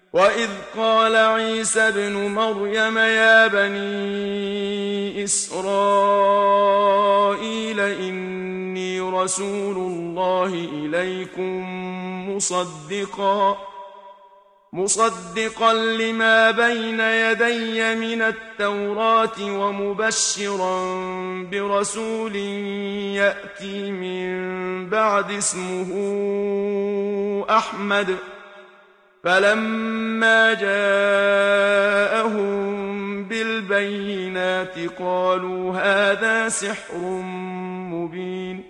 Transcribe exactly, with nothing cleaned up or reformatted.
وإذ قال عيسى ابن مريم يا بني إسرائيل إني رسول الله إليكم مصدقا مصدقا لما بين يدي من التوراة ومبشرا برسول يأتي من بعد اسمه أحمد فلما جاءهم بالبينات قالوا هذا سحر مبين